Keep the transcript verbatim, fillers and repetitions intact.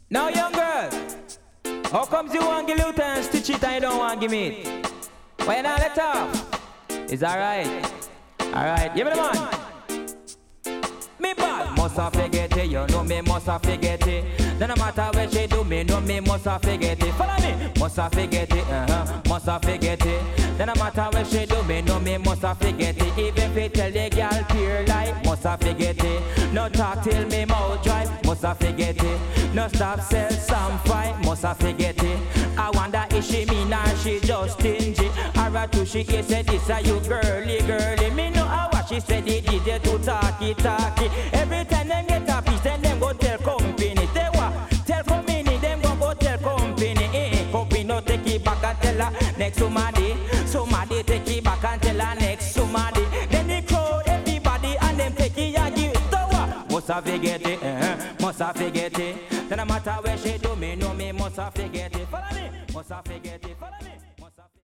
Now, young girl, how comes you want to give little and stitch it and you don't want to give me it? Why you not let off? It's alright. Alright, give me the man. Me bad, must have forget it. You know me must have forget it. No matter what she do, me know me must have forget it. Follow me, must have forget it. Uh-huh, must have forget it. No matter what she do, me know me must have forget it. Even if it tell the girl pure life, must have forget it. No talk till me mouth dry, must have forget it. No stop sell some fight, must have forget it. I wonder if she mean or she just stingy. Or a two she is said this are you girly girly. Me know how what she said the D J to talky talky. Every time them get a piece, then them go tell company. Tell what? Tell company, them go go tell company. Eh, eh, company no take it back and tell her next somebody. Somebody take it back and tell her next somebody. Then they crowd everybody and them take it and give it to her. Must have forget it, uh-huh. Must have forget it. No matter where she do, me know me must have forget it. Follow me, must have forget it. Follow me.